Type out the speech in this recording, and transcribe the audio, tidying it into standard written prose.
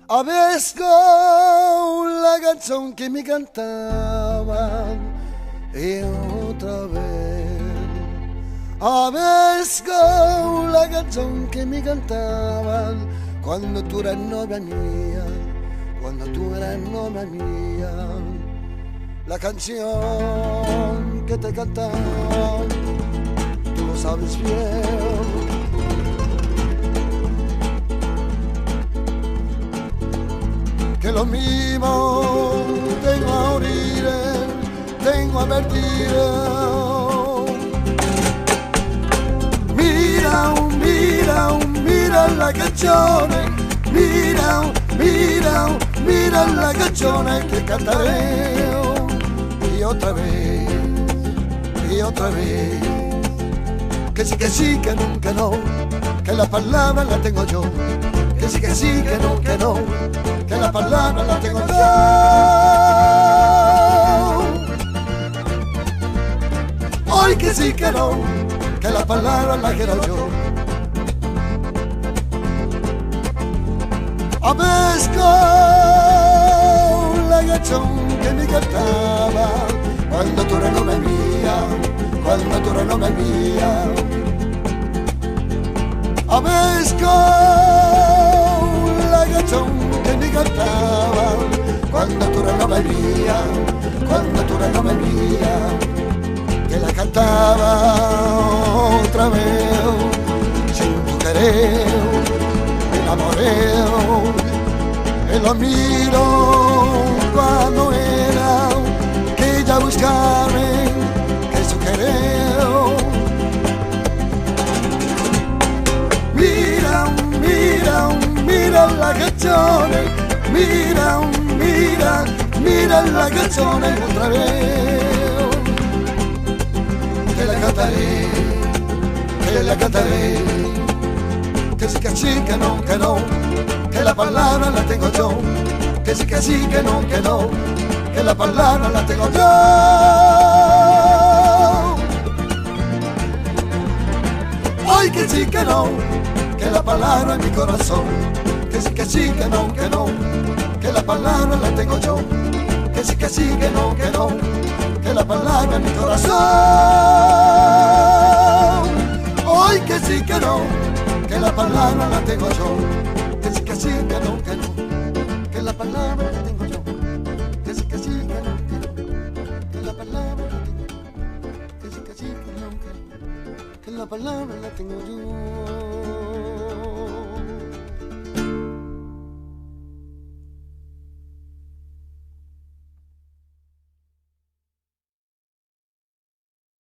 Avesco la canción que me cantaban y otra vez. Avesco la canción que me cantaban cuando tú eras novia mía, cuando tú eras novia mía. La canción que te cantaban, tú lo sabes bien. Que lo mismo tengo a oír, tengo a vertir. Mira, mira, mira la canzone, mira, mira, mira la canzone que cantaré y otra vez, que sí, que nunca no, que la palabra la tengo yo. Que sí, que no, que la palabra la tengo yo. Hoy que sí, que no, que la palabra la quiero yo. Avesco la canción que me cantaba cuando tú eras novia mía, cuando tú eras novia mía. Avesco la canción que me cantaba cuando tú eras novia mía, cuando tú eras novia mía, que la cantaba otra vez sin tu querer, me enamoré, y lo miro cuando era que ella buscaba que su querer. Mira la canzone, mira, mira, mira la canzone otra vez. Te la cantaré, que sí, que no, que la palabra la tengo yo. Que sí, que no, que la palabra la tengo yo. Ay, que sí, que no, que la palabra en mi corazón. Que sí, que no, que la palabra la tengo yo. Que sí, que no, que la palabra en mi corazón. Hoy que sí, que no, que la palabra la tengo yo. Que sí, que no, que la palabra la tengo yo. Que sí, que no, que la palabra la tengo yo. Que sí, que no, que la palabra la tengo yo.